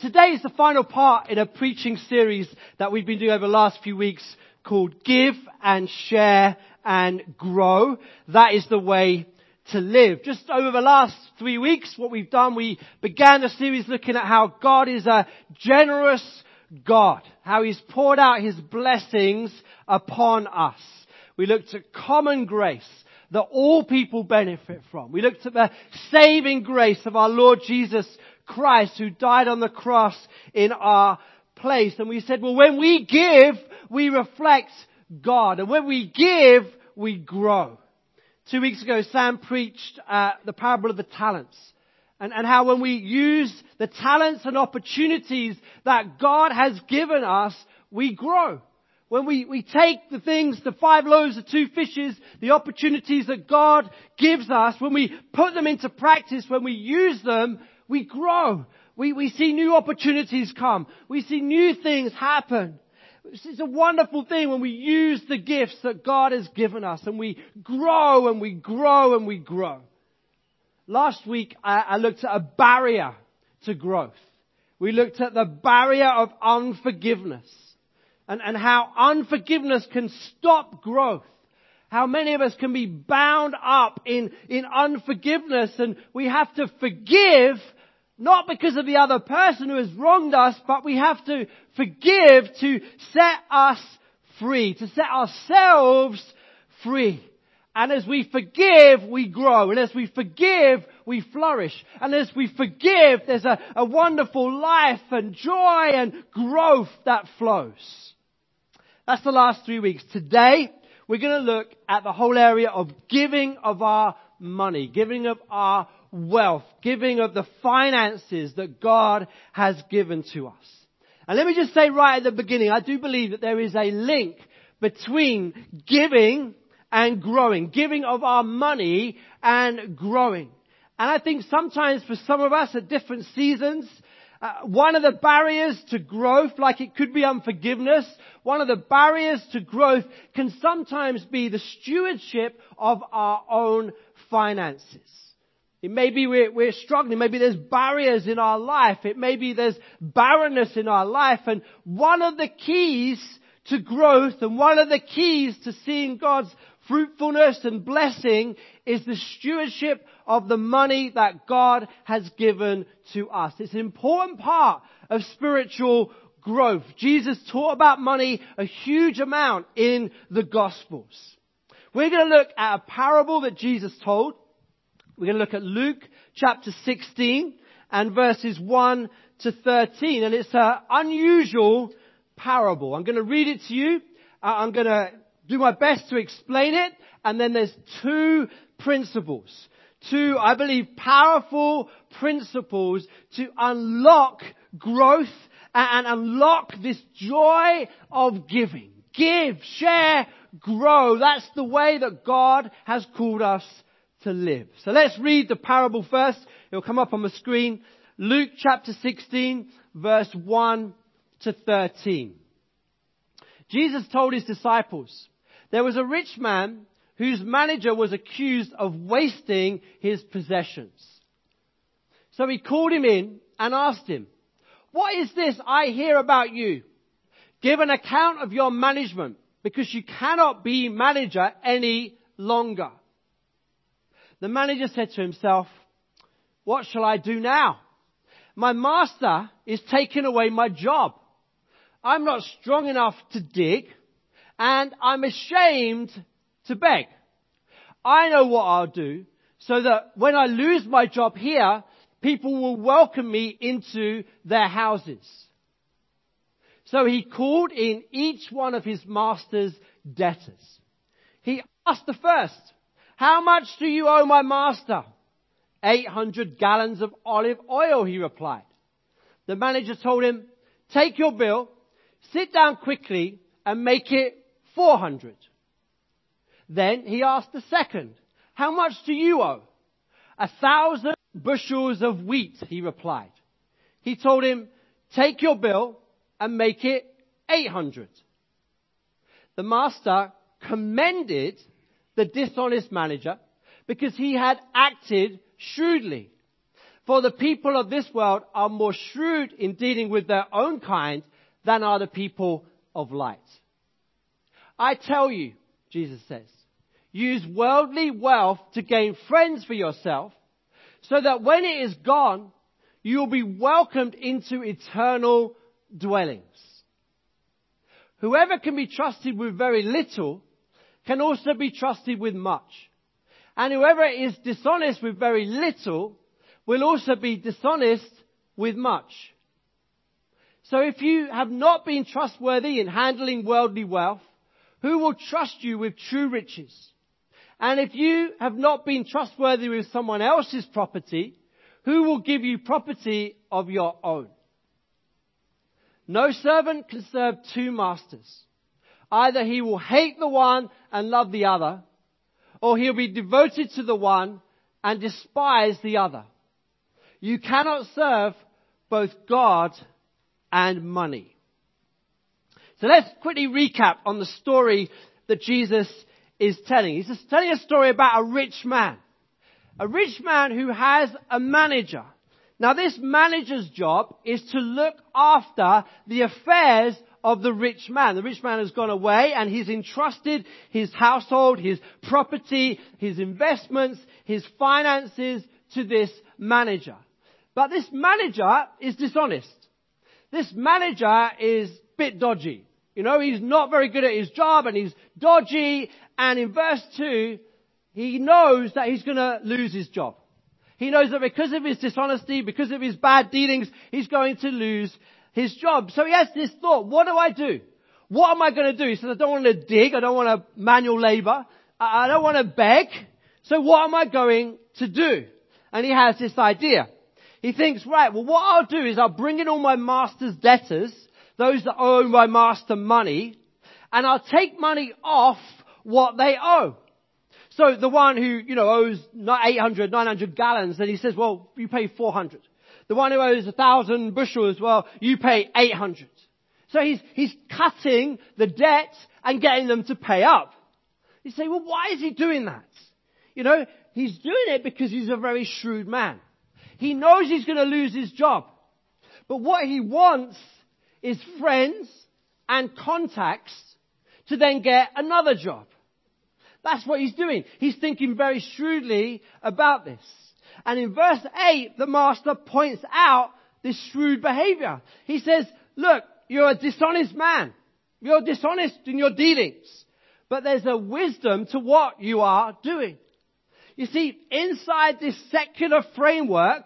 Today is the final part in a preaching series that we've been doing over the last few weeks called Give and Share and Grow. That is the way to live. Just over the last 3 weeks, what we've done, we began the series looking at how God is a generous God, how He's poured out His blessings upon us. We looked at common grace that all people benefit from. We looked at the saving grace of our Lord Jesus Christ, who died on the cross in our place. And we said, well, when we give, we reflect God. And when we give, we grow. 2 weeks ago, Sam preached the parable of the talents. And how when we use the talents and opportunities that God has given us, we grow. When we take the things, the 5 loaves, the 2 fishes, the opportunities that God gives us, when we put them into practice, when we use them, we grow. We see new opportunities come. We see new things happen. It's a wonderful thing when we use the gifts that God has given us and we grow and we grow and we grow. Last week, I looked at a barrier to growth. We looked at the barrier of unforgiveness and how unforgiveness can stop growth. How many of us can be bound up in unforgiveness, and we have to forgive, not because of the other person who has wronged us, but we have to forgive to set us free, to set ourselves free. And as we forgive, we grow. And as we forgive, we flourish. And as we forgive, there's a wonderful life and joy and growth that flows. That's the last 3 weeks. Today, we're going to look at the whole area of giving of our money, giving of our wealth, giving of the finances that God has given to us. And let me just say right at the beginning, I do believe that there is a link between giving and growing, giving of our money and growing. And I think sometimes for some of us at different seasons, one of the barriers to growth, like it could be unforgiveness, one of the barriers to growth can sometimes be the stewardship of our own finances. It may be we're struggling. Maybe there's barriers in our life. It may be there's barrenness in our life. And one of the keys to growth and one of the keys to seeing God's fruitfulness and blessing is the stewardship of the money that God has given to us. It's an important part of spiritual growth. Jesus taught about money a huge amount in the Gospels. We're going to look at a parable that Jesus told. We're going to look at Luke chapter 16 and verses 1 to 13. And it's an unusual parable. I'm going to read it to you. I'm going to do my best to explain it. And then there's 2 principles. 2, I believe, powerful principles to unlock growth and unlock this joy of giving. Give, share, grow. That's the way that God has called us to live. So let's read the parable first. It'll come up on the screen. Luke chapter 16, verse 1 to 13. Jesus told His disciples, there was a rich man whose manager was accused of wasting his possessions. So he called him in and asked him, what is this I hear about you? Give an account of your management, because you cannot be manager any longer. The manager said to himself, what shall I do now? My master is taking away my job. I'm not strong enough to dig, and I'm ashamed to beg. I know what I'll do so that when I lose my job here, people will welcome me into their houses. So he called in each one of his master's debtors. He asked the first, how much do you owe my master? 800 gallons of olive oil, he replied. The manager told him, take your bill, sit down quickly and make it 400. Then he asked the second, how much do you owe? 1,000 bushels of wheat, he replied. He told him, take your bill and make it 800. The master commended the dishonest manager because he had acted shrewdly. For the people of this world are more shrewd in dealing with their own kind than are the people of light. I tell you, Jesus says, use worldly wealth to gain friends for yourself, so that when it is gone, you will be welcomed into eternal dwellings. Whoever can be trusted with very little can also be trusted with much. And whoever is dishonest with very little will also be dishonest with much. So if you have not been trustworthy in handling worldly wealth, who will trust you with true riches? And if you have not been trustworthy with someone else's property, who will give you property of your own? No servant can serve two masters. Either he will hate the one and love the other, or he'll be devoted to the one and despise the other. You cannot serve both God and money. So let's quickly recap on the story that Jesus is telling. He's just telling a story about a rich man. A rich man who has a manager. Now this manager's job is to look after the affairs of the rich man. The rich man has gone away and he's entrusted his household, his property, his investments, his finances to this manager. But this manager is dishonest. This manager is a bit dodgy. You know, he's not very good at his job and he's dodgy. And in verse 2, he knows that he's going to lose his job. He knows that because of his dishonesty, because of his bad dealings, he's going to lose his job. So he has this thought, what do I do? What am I going to do? He says, I don't want to dig. I don't want to manual labor. I don't want to beg. So what am I going to do? And he has this idea. He thinks, right, well, what I'll do is I'll bring in all my master's debtors, those that owe my master money, and I'll take money off what they owe. So the one who, owes 800, 900 gallons, then he says, well, you pay 400. The one who owes 1,000 bushels, well, you pay 800. So he's cutting the debt and getting them to pay up. You say, well, why is he doing that? He's doing it because he's a very shrewd man. He knows he's going to lose his job. But what he wants is friends and contacts to then get another job. That's what he's doing. He's thinking very shrewdly about this. And in verse 8, the master points out this shrewd behavior. He says, look, you're a dishonest man. You're dishonest in your dealings. But there's a wisdom to what you are doing. You see, inside this secular framework,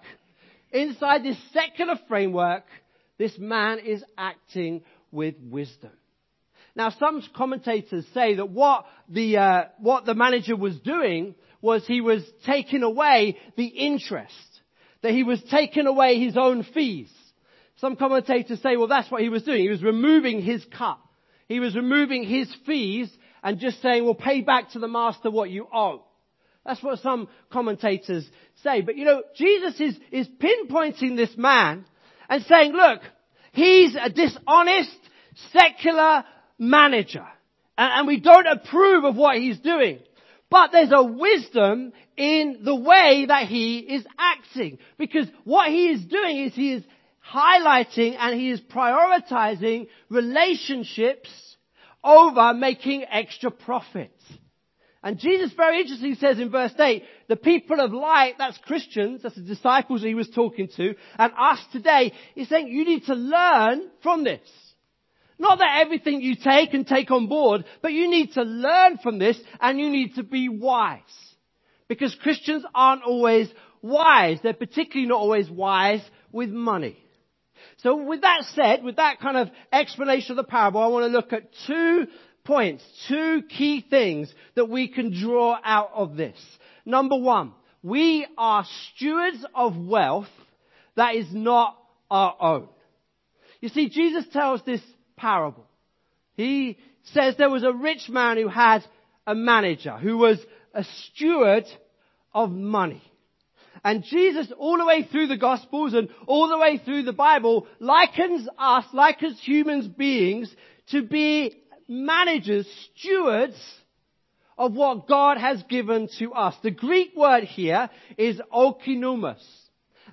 this man is acting with wisdom. Now, some commentators say that what the manager was doing was he was taking away the interest, that he was taking away his own fees. Some commentators say, well, that's what he was doing. He was removing his cut. He was removing his fees and just saying, well, pay back to the master what you owe. That's what some commentators say. But Jesus is pinpointing this man and saying, look, he's a dishonest, secular manager. And we don't approve of what he's doing. But there's a wisdom in the way that he is acting. Because what he is doing is he is highlighting and he is prioritizing relationships over making extra profit. And Jesus very interestingly says in verse 8, the people of light, that's Christians, that's the disciples he was talking to, and us today, he's saying you need to learn from this. Not that everything you take on board, but you need to learn from this and you need to be wise. Because Christians aren't always wise. They're particularly not always wise with money. So with that said, with that kind of explanation of the parable, I want to look at 2 points, 2 key things that we can draw out of this. Number 1, we are stewards of wealth that is not our own. You see, Jesus tells this parable. He says there was a rich man who had a manager, who was a steward of money. And Jesus, all the way through the Gospels and all the way through the Bible, likens human beings to be managers, stewards of what God has given to us. The Greek word here is oikonomos.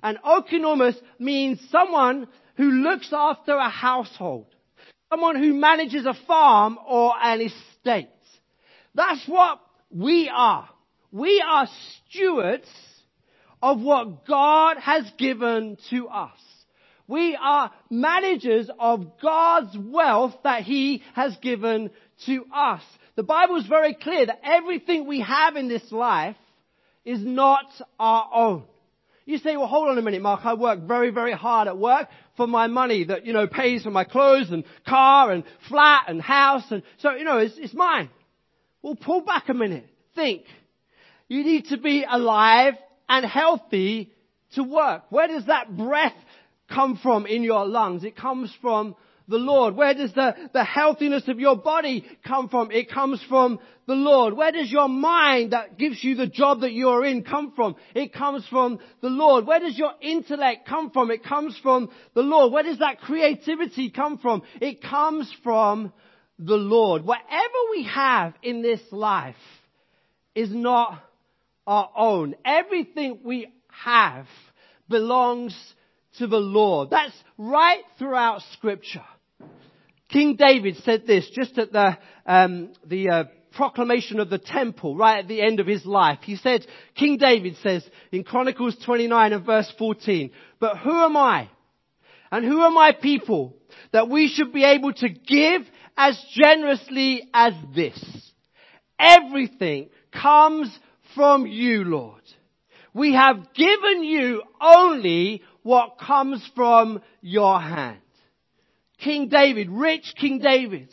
And oikonomos means someone who looks after a household. Someone who manages a farm or an estate. That's what we are. We are stewards of what God has given to us. We are managers of God's wealth that He has given to us. The Bible is very clear that everything we have in this life is not our own. You say, well, hold on a minute, Mark. I work very, very hard at work for my money that, pays for my clothes and car and flat and house. And so, it's mine. Well, pull back a minute. Think. You need to be alive and healthy to work. Where does that breath come from in your lungs? It comes from the Lord. Where does the healthiness of your body come from? It comes from the Lord. Where does your mind that gives you the job that you're in come from? It comes from the Lord. Where does your intellect come from? It comes from the Lord. Where does that creativity come from? It comes from the Lord. Whatever we have in this life is not our own. Everything we have belongs to the Lord. That's right throughout Scripture. King David said this just at the proclamation of the temple, right at the end of his life. He said, King David says in Chronicles 29 and verse 14, "But who am I and who are my people that we should be able to give as generously as this? Everything comes from you, Lord. We have given you only what comes from your hand." King David, rich King David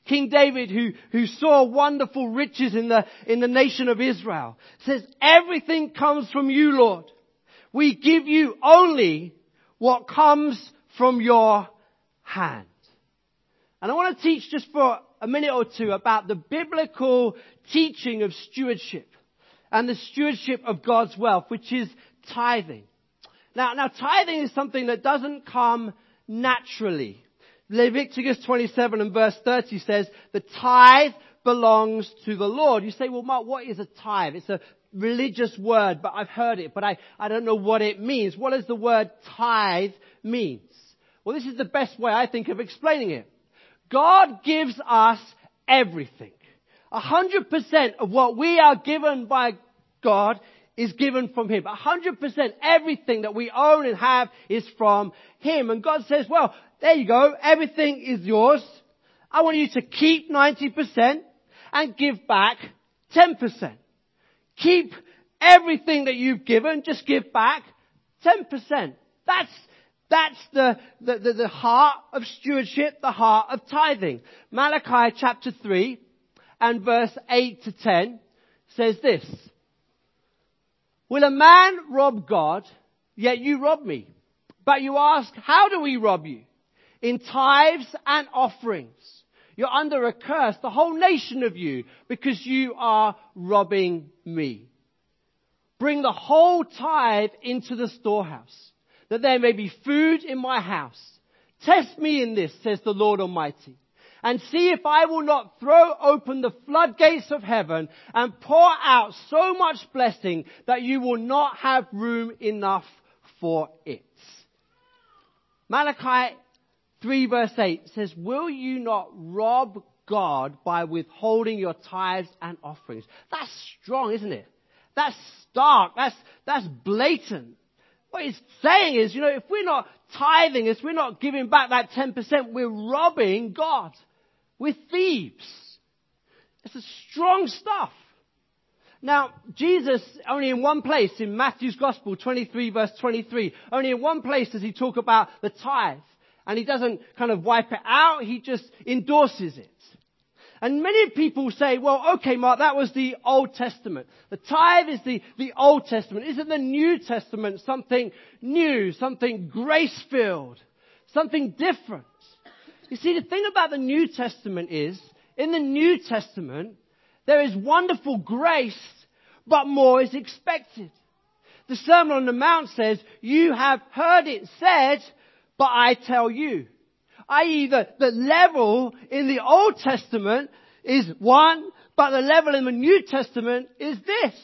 who saw wonderful riches in the nation of Israel, says, everything comes from you, Lord. We give you only what comes from your hand. And I want to teach just for a minute or two about the biblical teaching of stewardship and the stewardship of God's wealth, which is tithing. Now tithing is something that doesn't come naturally. Leviticus 27 and verse 30 says, the tithe belongs to the Lord. You say, well, Mark, what is a tithe? It's a religious word, but I've heard it, but I don't know what it means. What does the word tithe means? Well, this is the best way, I think, of explaining it. God gives us everything. 100% of what we are given by God is given from Him. 100% everything that we own and have is from Him. And God says, well, there you go. Everything is yours. I want you to keep 90% and give back 10%. Keep everything that you've given. Just give back 10%. That's the heart of stewardship, the heart of tithing. Malachi chapter 3 and verse 8 to 10 says this. Will a man rob God? Yet you rob me. But you ask, how do we rob you? In tithes and offerings. You're under a curse, the whole nation of you, because you are robbing me. Bring the whole tithe into the storehouse, that there may be food in my house. Test me in this, says the Lord Almighty, and see if I will not throw open the floodgates of heaven and pour out so much blessing that you will not have room enough for it. Malachi 3 verse 8 says, will you not rob God by withholding your tithes and offerings? That's strong, isn't it? That's stark. That's blatant. What he's saying is, if we're not tithing, if we're not giving back that 10%, we're robbing God. We're thieves. It's a strong stuff. Now, Jesus, only in one place in Matthew's Gospel, 23 verse 23, only in one place does he talk about the tithe. And he doesn't kind of wipe it out, he just endorses it. And many people say, well, okay, Mark, that was the Old Testament. The tithe is the Old Testament. Isn't the New Testament something new, something grace-filled, something different? You see, the thing about the New Testament is, in the New Testament, there is wonderful grace, but more is expected. The Sermon on the Mount says, you have heard it said, but I tell you. I.e., the level in the Old Testament is one, but the level in the New Testament is this.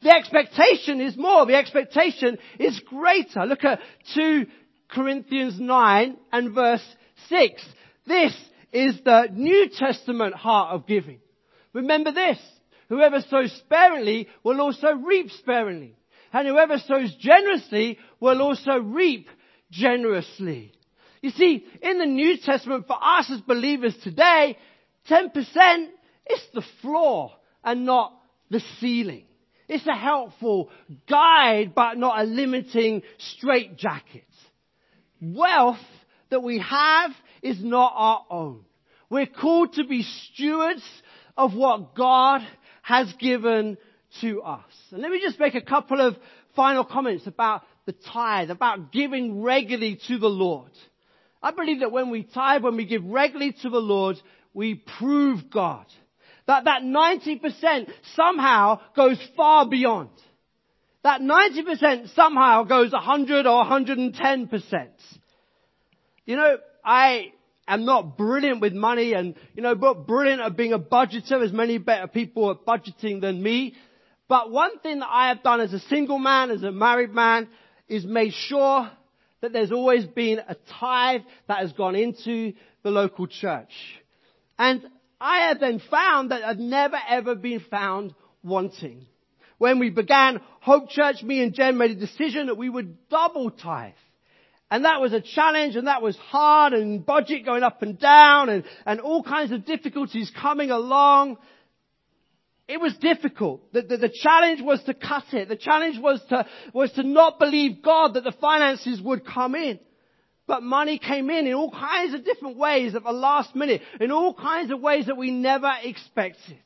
the expectation is more. The expectation is greater. Look at 2 Corinthians 9 and verse 6. This is the New Testament heart of giving. Remember this. Whoever sows sparingly will also reap sparingly. And whoever sows generously will also reap generously. You see, in the New Testament, for us as believers today, 10% is the floor and not the ceiling. It's a helpful guide, but not a limiting straitjacket. Wealth that we have is not our own. We're called to be stewards of what God has given to us. And let me just make a couple of final comments about the tithe, about giving regularly to the Lord. I believe that when we tithe, when we give regularly to the Lord, we prove God. That 90% somehow goes far beyond. That 90% somehow goes 100 or 110%. You know, I am not brilliant with money and, but brilliant at being a budgeter. There's many better people at budgeting than me. But one thing that I have done as a single man, as a married man, is made sure that there's always been a tithe that has gone into the local church. And I have then found that I've never ever been found wanting. When we began Hope Church, me and Jen made a decision that we would double tithe. And that was a challenge, and that was hard, and budget going up and down, and all kinds of difficulties coming along. It was difficult. The challenge was to cut it. The challenge was to not believe God that the finances would come in. But money came in all kinds of different ways at the last minute, in all kinds of ways that we never expected.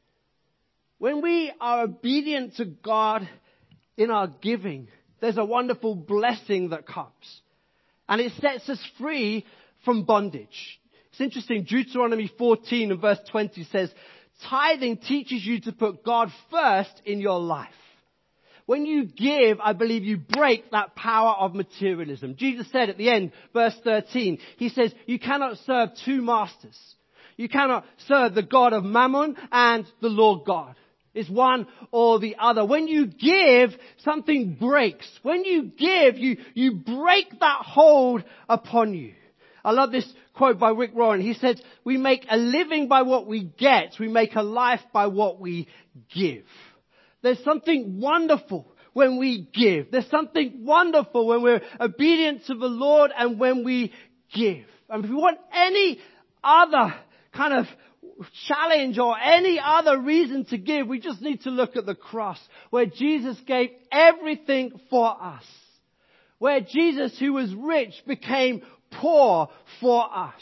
When we are obedient to God in our giving, there's a wonderful blessing that comes. And it sets us free from bondage. It's interesting. Deuteronomy 14 and verse 20 says, tithing teaches you to put God first in your life. When you give, I believe you break that power of materialism. Jesus said at the end, verse 13, he says, you cannot serve two masters. You cannot serve the God of Mammon and the Lord God. It's one or the other. When you give, something breaks. When you give, you break that hold upon you. I love this quote by Rick Warren. He said, we make a living by what we get. We make a life by what we give. There's something wonderful when we give. There's something wonderful when we're obedient to the Lord and when we give. And if we want any other kind of challenge or any other reason to give, we just need to look at the cross where Jesus gave everything for us. Where Jesus, who was rich, became poor for us.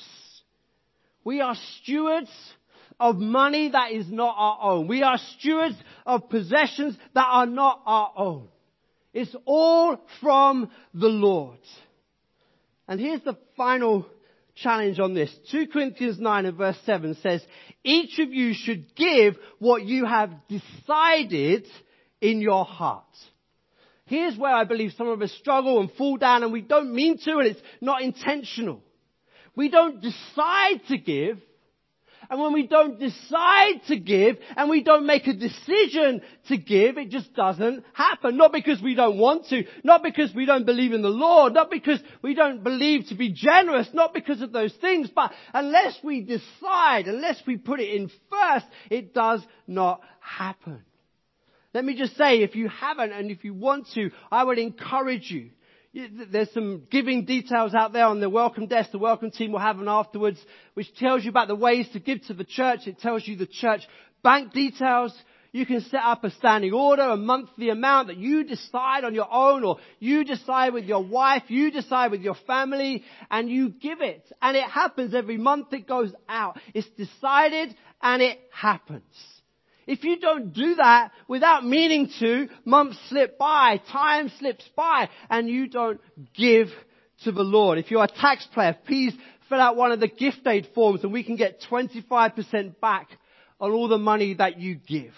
We are stewards of money that is not our own. We are stewards of possessions that are not our own. It's all from the Lord. And here's the final challenge on this. 2 Corinthians 9 and verse 7 says, each of you should give what you have decided in your heart. Here's where I believe some of us struggle and fall down, and we don't mean to, and it's not intentional. We don't decide to give. And when we don't decide to give and we don't make a decision to give, it just doesn't happen. Not because we don't want to, not because we don't believe in the Lord, not because we don't believe to be generous, not because of those things, but unless we decide, unless we put it in first, it does not happen. Let me just say, if you haven't and if you want to, I would encourage you. There's some giving details out there on the welcome desk. The welcome team will have them afterwards, which tells you about the ways to give to the church. It tells you the church bank details. You can set up a standing order, a monthly amount that you decide on your own, or you decide with your wife, you decide with your family, and you give it. And it happens every month. It goes out. It's decided and it happens. If you don't do that without meaning to, months slip by, time slips by, and you don't give to the Lord. If you're a taxpayer, please fill out one of the gift aid forms and we can get 25% back on all the money that you give.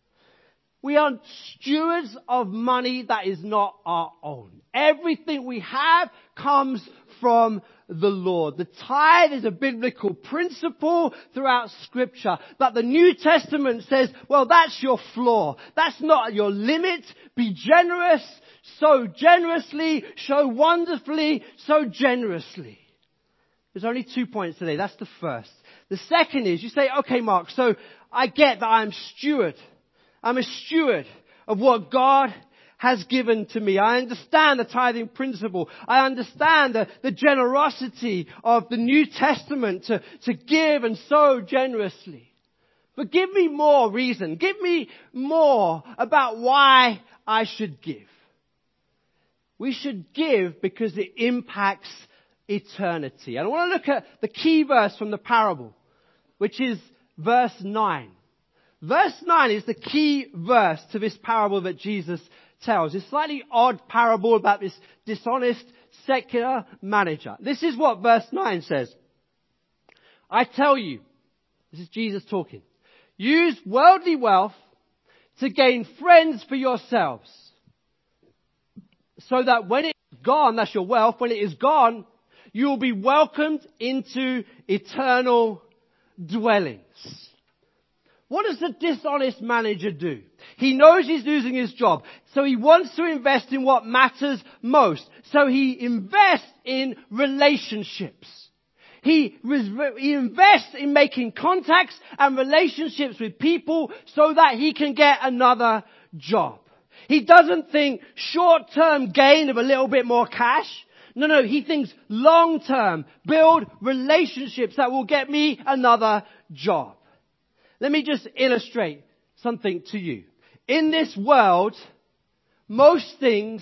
We are stewards of money that is not our own. Everything we have comes from the Lord. The tithe is a biblical principle throughout Scripture. But the New Testament says, well, that's your flaw. That's not your limit. Be generous, sow generously, show wonderfully, sow generously. There's only 2 points today. That's the first. The second is, you say, okay, Mark, so I get that I'm steward. I'm a steward of what God has given to me. I understand the tithing principle. I understand the generosity of the New Testament to give and sow generously. But give me more reason. Give me more about why I should give. We should give because it impacts eternity. And I want to look at the key verse from the parable, which is verse 9. Verse 9 is the key verse to this parable that Jesus tells. It's a slightly odd parable about this dishonest secular manager. This is what verse 9 says. I tell you, this is Jesus talking, use worldly wealth to gain friends for yourselves, so that when it's gone, that's your wealth, when it is gone, you will be welcomed into eternal dwellings. What does the dishonest manager do? He knows he's losing his job, so he wants to invest in what matters most. So he invests in relationships. He invests in making contacts and relationships with people so that he can get another job. He doesn't think short-term gain of a little bit more cash. No, he thinks long-term, build relationships that will get me another job. Let me just illustrate something to you. In this world, most things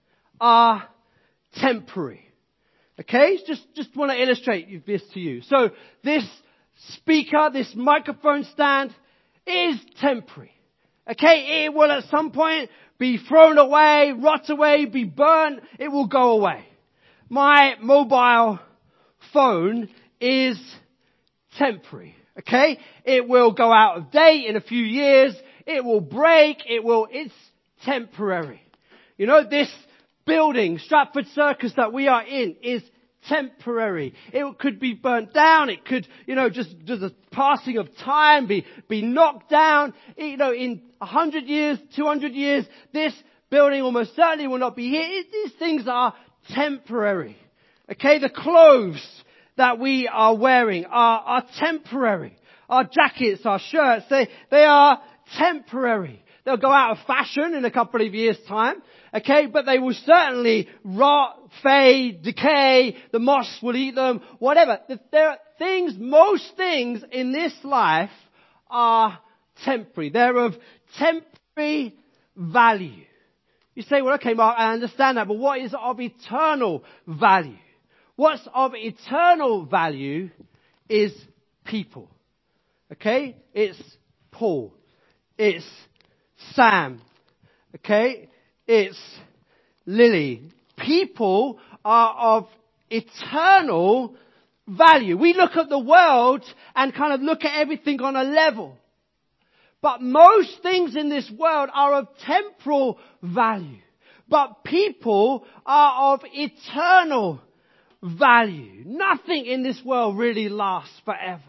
are temporary. Okay? Just want to illustrate this to you. So this speaker, this microphone stand is temporary. Okay? It will at some point be thrown away, rot away, be burnt. It will go away. My mobile phone is temporary. Okay? It will go out of date in a few years. It will break. It's temporary. You know, this building, Stratford Circus that we are in, is temporary. It could be burnt down. It could, just the passing of time be knocked down. In 100 years, 200 years, this building almost certainly will not be here. These things are temporary. Okay? The clothes that we are wearing are temporary. Our jackets, our shirts, they are temporary. They'll go out of fashion in a couple of years' time. Okay, but they will certainly rot, fade, decay. The moths will eat them, whatever. There are things, most things in this life are temporary. They're of temporary value. You say, well, okay, Mark, I understand that, but what is of eternal value? What's of eternal value is people. Okay? It's Paul. It's Sam. Okay? It's Lily. People are of eternal value. We look at the world and kind of look at everything on a level. But most things in this world are of temporal value. But people are of eternal value. Nothing in this world really lasts forever.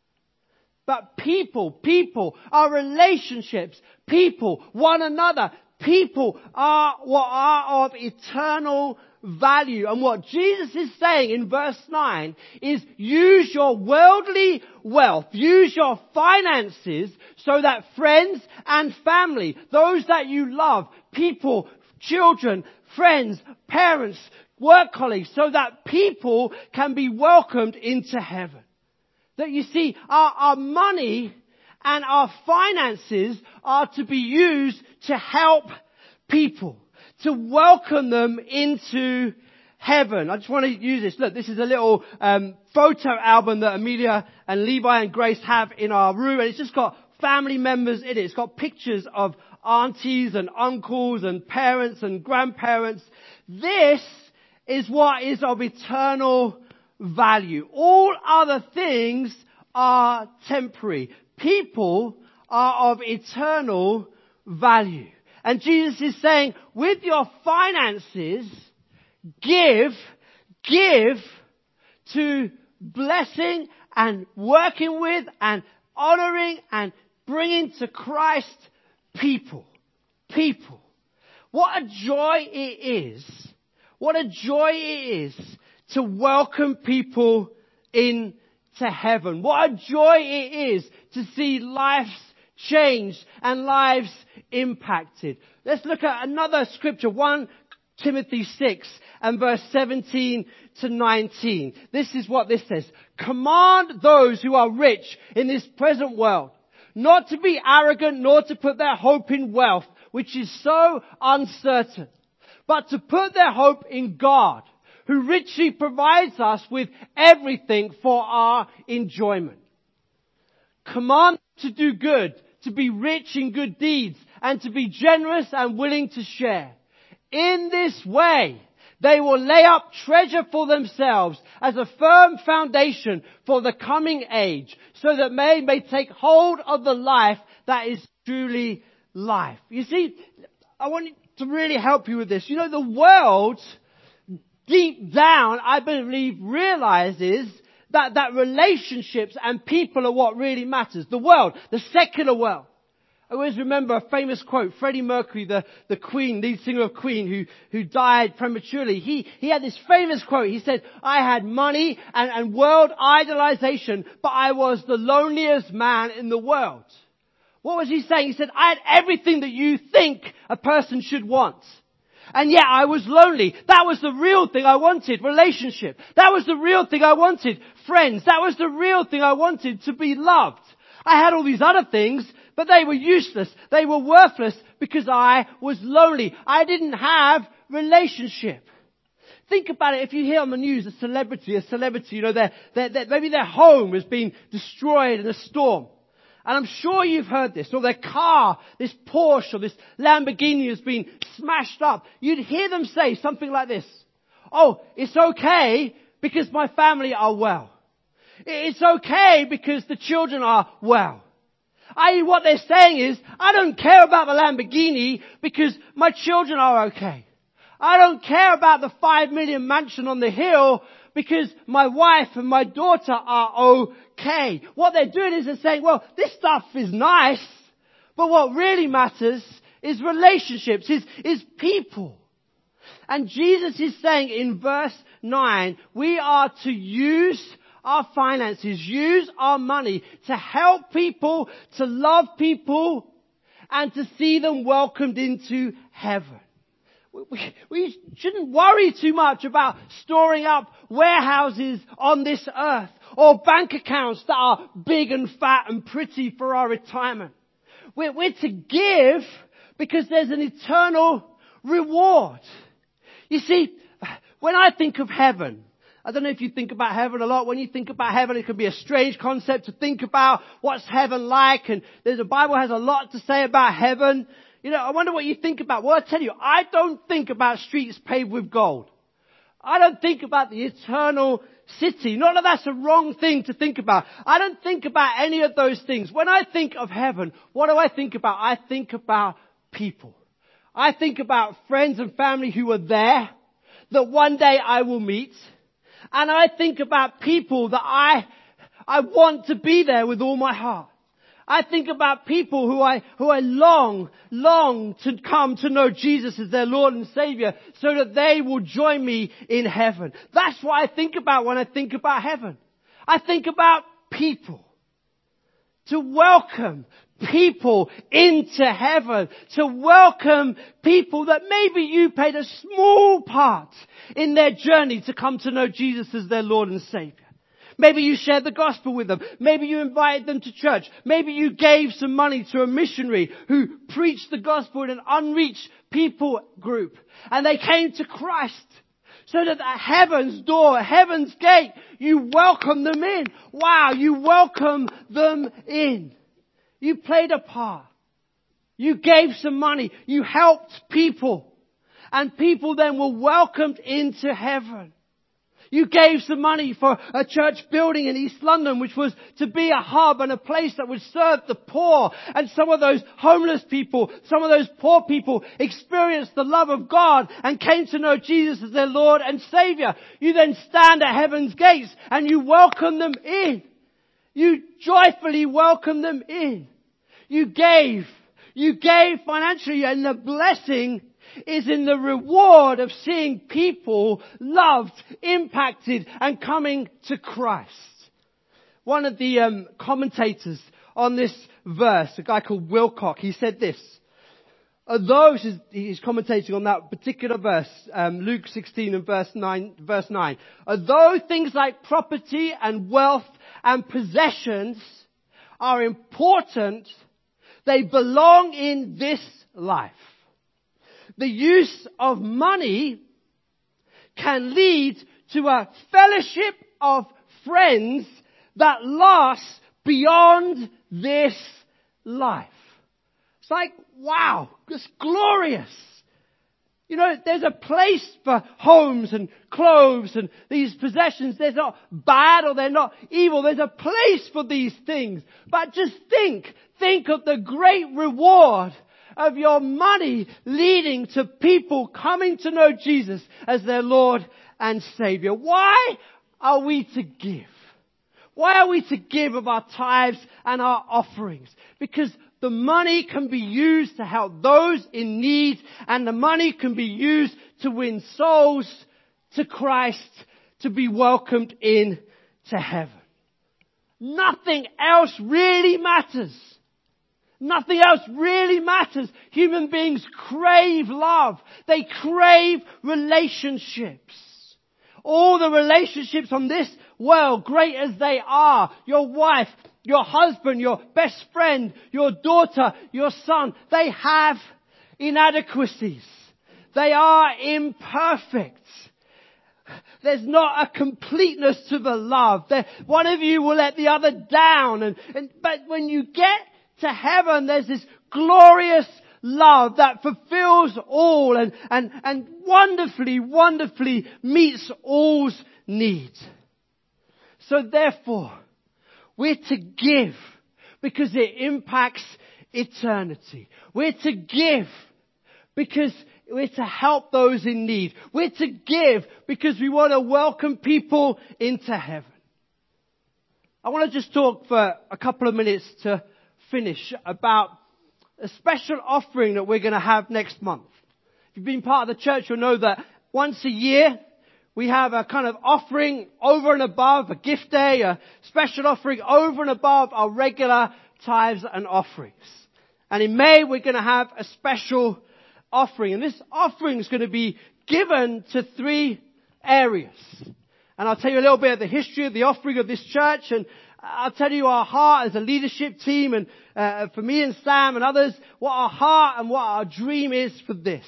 But people, our relationships, people, one another, people are what are of eternal value. And what Jesus is saying in verse 9 is use your worldly wealth, use your finances so that friends and family, those that you love, people, children, friends, parents, work colleagues, so that people can be welcomed into heaven. That you see, our money and our finances are to be used to help people, to welcome them into heaven. I just want to use this. Look, this is a little photo album that Amelia and Levi and Grace have in our room, and it's just got family members in it. It's got pictures of aunties and uncles and parents and grandparents. This is what is of eternal value. All other things are temporary. People are of eternal value. And Jesus is saying, with your finances, give to blessing and working with and honoring and bringing to Christ people. People. What a joy it is. What a joy it is to welcome people into heaven. What a joy it is to see lives changed and lives impacted. Let's look at another scripture, 1 Timothy 6 and verse 17 to 19. This is what this says. Command those who are rich in this present world not to be arrogant nor to put their hope in wealth, which is so uncertain, but to put their hope in God, who richly provides us with everything for our enjoyment. Command to do good, to be rich in good deeds, and to be generous and willing to share. In this way, they will lay up treasure for themselves as a firm foundation for the coming age, so that they may take hold of the life that is truly life. You see, I want to really help you with this. You know, the world, deep down, I believe, realizes that relationships and people are what really matters. The world, the secular world. I always remember a famous quote, Freddie Mercury, the Queen, lead singer of Queen, who died prematurely. He had this famous quote. He said, I had money and world idolization, but I was the loneliest man in the world. What was he saying? He said, I had everything that you think a person should want. And yet I was lonely. That was the real thing I wanted, relationship. That was the real thing I wanted, friends. That was the real thing I wanted, to be loved. I had all these other things, but they were useless. They were worthless because I was lonely. I didn't have relationship. Think about it. If you hear on the news a celebrity, you know, maybe their home has been destroyed in a storm. And I'm sure you've heard this. Or their car, this Porsche or this Lamborghini has been smashed up. You'd hear them say something like this. Oh, it's okay because my family are well. It's okay because the children are well. I.e., what they're saying is, I don't care about the Lamborghini because my children are okay. I don't care about the 5 million mansion on the hill because my wife and my daughter are okay. What they're doing is they're saying, well, this stuff is nice, but what really matters is relationships, is people. And Jesus is saying in verse 9, we are to use our finances, use our money to help people, to love people, and to see them welcomed into heaven. We shouldn't worry too much about storing up warehouses on this earth or bank accounts that are big and fat and pretty for our retirement. We're to give because there's an eternal reward. You see, when I think of heaven, I don't know if you think about heaven a lot. When you think about heaven, it can be a strange concept to think about what's heaven like. And the Bible has a lot to say about heaven. You know, I wonder what you think about. Well, I tell you, I don't think about streets paved with gold. I don't think about the eternal city. Not that that's a wrong thing to think about. I don't think about any of those things. When I think of heaven, what do I think about? I think about people. I think about friends and family who are there, that one day I will meet. And I think about people that I want to be there with all my heart. I think about people who I long to come to know Jesus as their Lord and Savior so that they will join me in heaven. That's what I think about when I think about heaven. I think about people. To welcome people into heaven. To welcome people that maybe you played a small part in their journey to come to know Jesus as their Lord and Savior. Maybe you shared the gospel with them. Maybe you invited them to church. Maybe you gave some money to a missionary who preached the gospel in an unreached people group. And they came to Christ. So that at heaven's door, heaven's gate, you welcome them in. Wow, you welcome them in. You played a part. You gave some money. You helped people. And people then were welcomed into heaven. You gave some money for a church building in East London, which was to be a hub and a place that would serve the poor. And some of those homeless people, some of those poor people experienced the love of God and came to know Jesus as their Lord and Savior. You then stand at heaven's gates and you welcome them in. You joyfully welcome them in. You gave financially, and the blessing is in the reward of seeing people loved, impacted, and coming to Christ. One of the commentators on this verse, a guy called Wilcock, he said this. Although he's commentating on that particular verse, Luke 16 and verse 9. Although things like property and wealth and possessions are important, they belong in this life. The use of money can lead to a fellowship of friends that lasts beyond this life. It's like, wow, it's glorious. You know, there's a place for homes and clothes and these possessions. They're not bad or they're not evil. There's a place for these things. But just think of the great reward of your money leading to people coming to know Jesus as their Lord and Savior. Why are we to give? Why are we to give of our tithes and our offerings? Because the money can be used to help those in need, and the money can be used to win souls to Christ, to be welcomed in to heaven. Nothing else really matters. Nothing else really matters. Human beings crave love. They crave relationships. All the relationships on this world, great as they are, your wife, your husband, your best friend, your daughter, your son, they have inadequacies. They are imperfect. There's not a completeness to the love. One of you will let the other down. But when you get to heaven, there's this glorious love that fulfills all and wonderfully meets all's needs. So therefore, we're to give because it impacts eternity. We're to give because we're to help those in need. We're to give because we want to welcome people into heaven. I want to just talk for a couple of minutes to finish about a special offering that we're going to have next month. If you've been part of the church, you'll know that once a year we have a kind of offering over and above, a gift day, a special offering over and above our regular tithes and offerings. And in May we're going to have a special offering. And this offering is going to be given to 3 areas. And I'll tell you a little bit of the history of the offering of this church, and I'll tell you our heart as a leadership team, and for me and Sam and others, what our heart and what our dream is for this.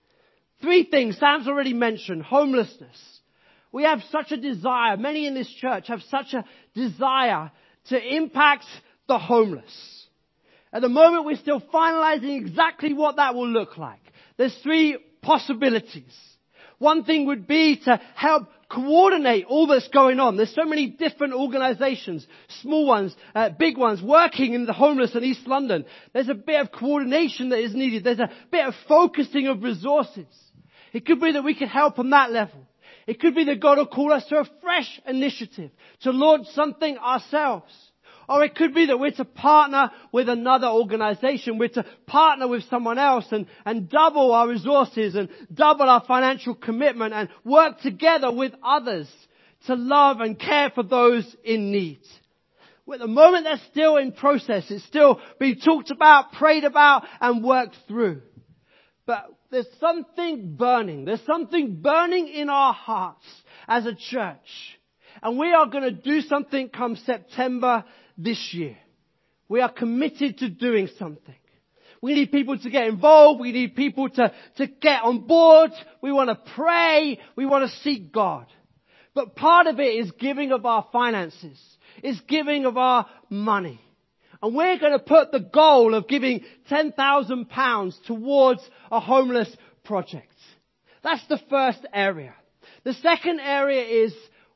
3 things Sam's already mentioned. Homelessness. We have such a desire, many in this church have such a desire to impact the homeless. At the moment we're still finalizing exactly what that will look like. There's 3 possibilities. One thing would be to help coordinate all that's going on. There's so many different organizations, small ones, big ones, working in the homeless in East London. There's a bit of coordination that is needed. There's a bit of focusing of resources. It could be that we could help on that level. It could be that God will call us to a fresh initiative, to launch something ourselves. Or it could be that we're to partner with another organization. We're to partner with someone else and double our resources and double our financial commitment and work together with others to love and care for those in need. Well, at the moment that's still in process. It's still being talked about, prayed about and worked through. But there's something burning. There's something burning in our hearts as a church. And we are going to do something come September this year. We are committed to doing something. We need people to get involved. We need people to get on board. We want to pray. We want to seek God. But part of it is giving of our finances. It's giving of our money. And we're going to put the goal of giving £10,000 towards a homeless project. That's the first area. The second area is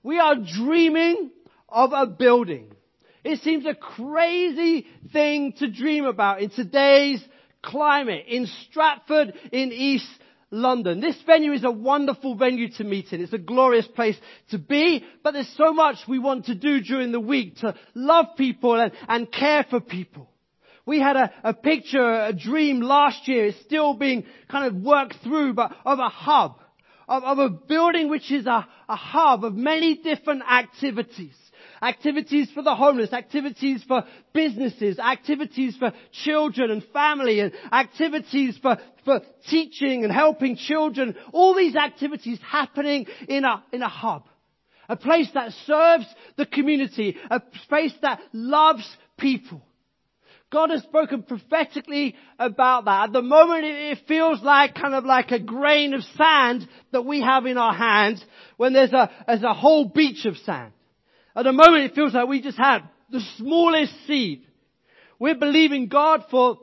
We are dreaming of a building. It seems a crazy thing to dream about in today's climate, in Stratford, in East London. This venue is a wonderful venue to meet in. It's a glorious place to be, but there's so much we want to do during the week to love people and care for people. We had a picture, a dream last year. It's still being kind of worked through, but of a hub, of a building which is a hub of many different activities. Activities for the homeless, activities for businesses, activities for children and family, and activities for teaching and helping children. All these activities happening in a hub. A place that serves the community, a place that loves people. God has spoken prophetically about that. At the moment it feels like kind of like a grain of sand that we have in our hands when there's a whole beach of sand. At the moment it feels like we just had the smallest seed. We're believing God for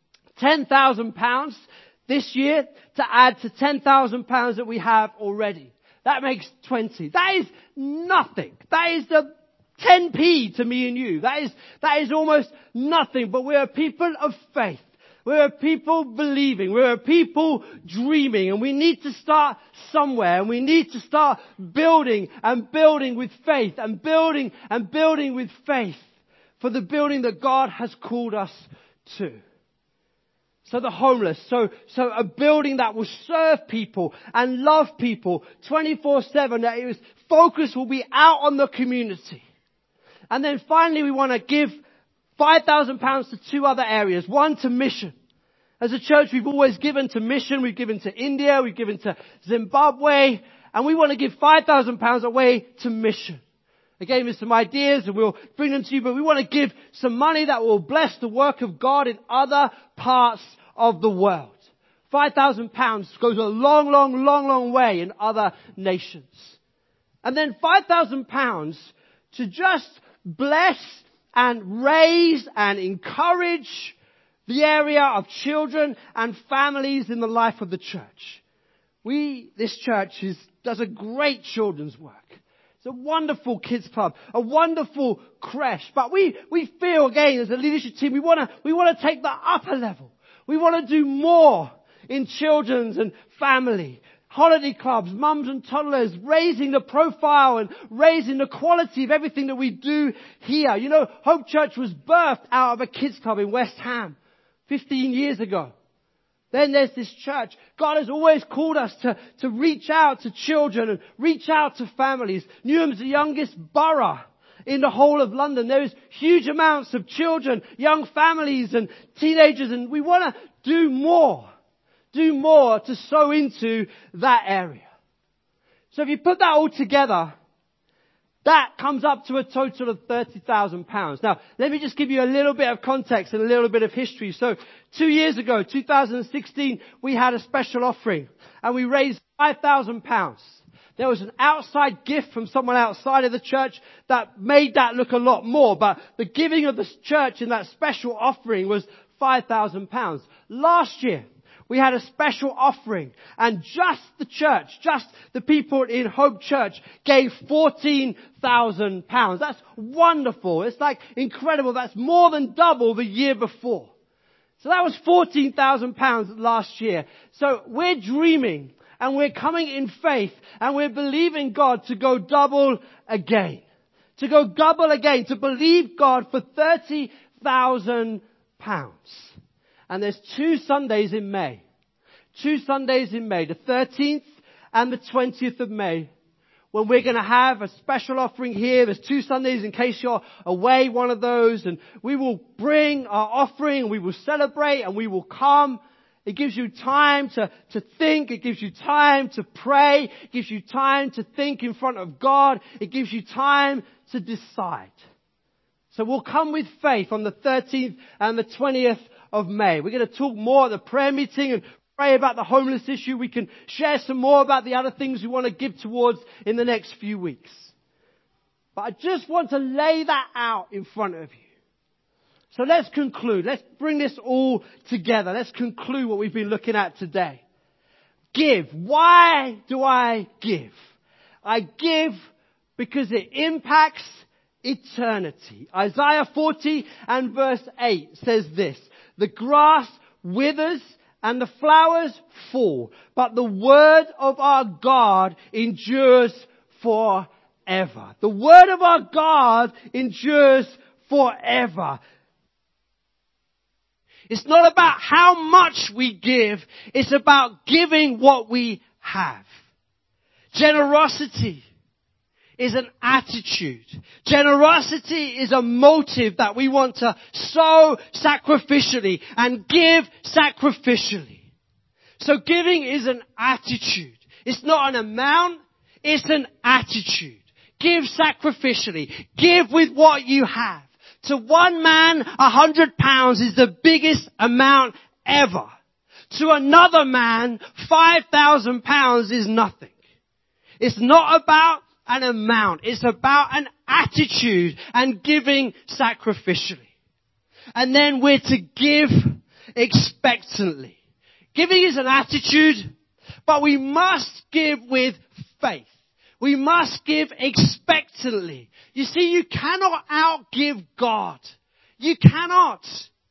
£10,000 this year to add to £10,000 that we have already. That makes 20. That is nothing. That is the 10p to me and you. That is almost nothing, but we're a people of faith. We're a people believing. We're a people dreaming, and we need to start somewhere, and we need to start building and building with faith and building with faith for the building that God has called us to. So the homeless, so a building that will serve people and love people 24/7, that its focus will be out on the community. And then finally we want to give £5,000 to two other areas. One, to mission. As a church, we've always given to mission. We've given to India. We've given to Zimbabwe. And we want to give £5,000 away to mission. I gave you some ideas and we'll bring them to you. But we want to give some money that will bless the work of God in other parts of the world. £5,000 goes a long way in other nations. And then £5,000 to just bless and raise and encourage the area of children and families in the life of the church. This church does a great children's work. It's a wonderful kids club, a wonderful creche. But we feel again as a leadership team, we want to take the upper level. We want to do more in children's and family. Holiday clubs, mums and toddlers, raising the profile and raising the quality of everything that we do here. You know, Hope Church was birthed out of a kids club in West Ham 15 years ago. Then there's this church. God has always called us to reach out to children and reach out to families. Newham's the youngest borough in the whole of London. There is huge amounts of children, young families and teenagers, and we want to do more to sow into that area. So if you put that all together, that comes up to a total of £30,000. Now, let me just give you a little bit of context and a little bit of history. So 2 years ago, 2016, we had a special offering and we raised £5,000. There was an outside gift from someone outside of the church that made that look a lot more, but the giving of the church in that special offering was £5,000. Last year, we had a special offering and just the church, just the people in Hope Church gave £14,000. That's wonderful. It's like incredible. That's more than double the year before. So that was £14,000 last year. So we're dreaming and we're coming in faith and we're believing God to go double again. To go double again. To believe God for £30,000. And there's 2 Sundays in May. 2 Sundays in May, the 13th and the 20th of May, when we're going to have a special offering here. There's 2 Sundays in case you're away one of those. And we will bring our offering and we will celebrate and we will come. It gives you time to think. It gives you time to pray. It gives you time to think in front of God. It gives you time to decide. So we'll come with faith on the 13th and the 20th of May. We're going to talk more at the prayer meeting and pray about the homeless issue. We can share some more about the other things we want to give towards in the next few weeks. But I just want to lay that out in front of you. So let's conclude. Let's bring this all together. Let's conclude what we've been looking at today. Give. Why do I give? I give because it impacts eternity. Isaiah 40 and verse 8 says this: the grass withers and the flowers fall, but the word of our God endures forever. The word of our God endures forever. It's not about how much we give, it's about giving what we have. Generosity is an attitude. Generosity is a motive that we want to sow sacrificially and give sacrificially. So giving is an attitude. It's not an amount, it's an attitude. Give sacrificially. Give with what you have. To one man, £100 is the biggest amount ever. To another man, £5,000 is nothing. It's not about an amount. It's about an attitude and giving sacrificially. And then we're to give expectantly. Giving is an attitude, but we must give with faith. We must give expectantly. You see, you cannot outgive God. You cannot.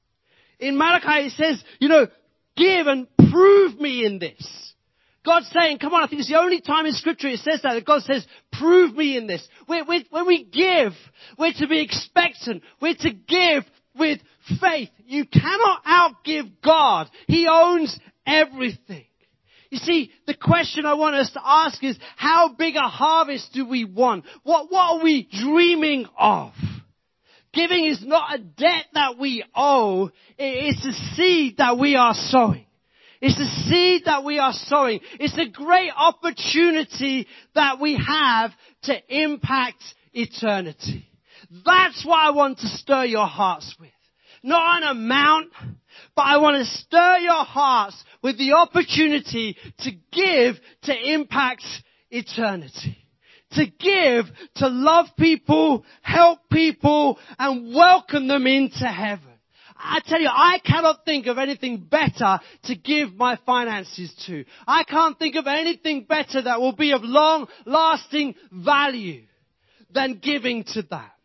In Malachi it says, give and prove me in this. God's saying, come on, I think it's the only time in Scripture it says that God says, prove me in this. When we give, we're to be expectant. We're to give with faith. You cannot outgive God. He owns everything. You see, the question I want us to ask is, how big a harvest do we want? What are we dreaming of? Giving is not a debt that we owe. It's a seed that we are sowing. It's a seed that we are sowing. It's a great opportunity that we have to impact eternity. That's what I want to stir your hearts with. Not an amount, but I want to stir your hearts with the opportunity to give to impact eternity. To give, to love people, help people, and welcome them into heaven. I tell you, I cannot think of anything better to give my finances to. I can't think of anything better that will be of long-lasting value than giving to that.